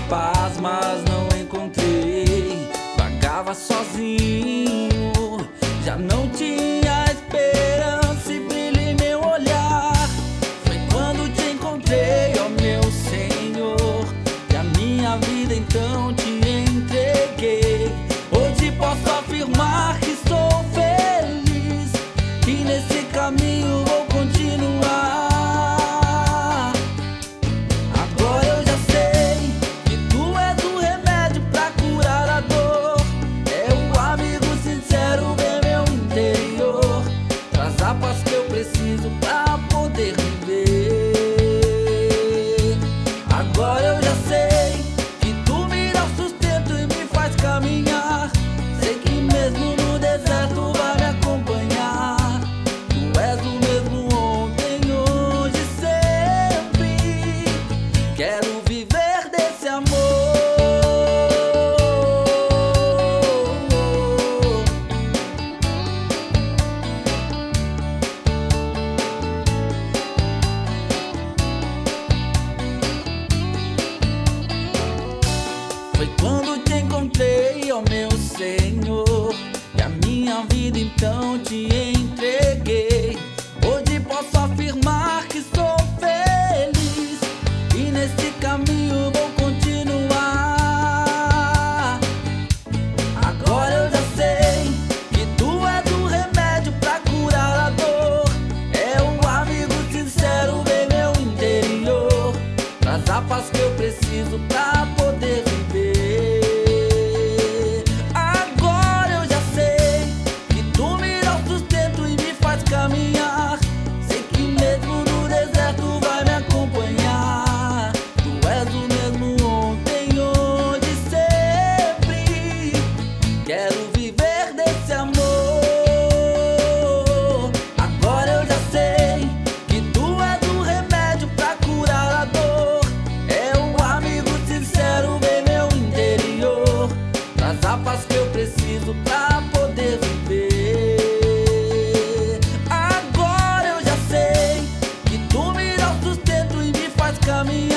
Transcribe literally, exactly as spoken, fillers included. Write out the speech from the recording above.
paz, mas não encontrei. Vagava sozinho, já não tinha esperança e brilho em meu olhar. Foi quando te encontrei, ó meu Senhor, e a minha vida então te entreguei. Hoje posso afirmar que sou feliz e nesse caminho vou continuar. Agora eu já sei que tu és o remédio pra curar a dor. É o amigo sincero, vê meu interior, traz a paz que eu preciso pra poder viver. Agora eu já sei que tu me dá o sustento e me faz caminhar. Sei que mesmo no deserto vai me acompanhar. Tu és o mesmo ontem, hoje e sempre. Quero viver desse amor. Foi quando te encontrei, ó meu Senhor, e a minha vida então te entreguei. Hoje posso afirmar que sou feliz e nesse caminho vou continuar. Agora eu já sei que tu és o remédio pra curar a dor. É o amigo sincero, vê meu interior, traz a paz que eu preciso pra poder viver. Agora eu já sei que tu me dá o sustento e me faz caminhar. Sei que mesmo no deserto vai me acompanhar. Tu és o mesmo ontem, hoje e sempre. Quero viver desse amor. Agora eu já sei que tu és o remédio pra curar a dor. É o amigo sincero, vê meu interior, traz a paz que eu preciso pra poder viver. Agora eu já sei que tu me dá o sustento e me faz caminhar.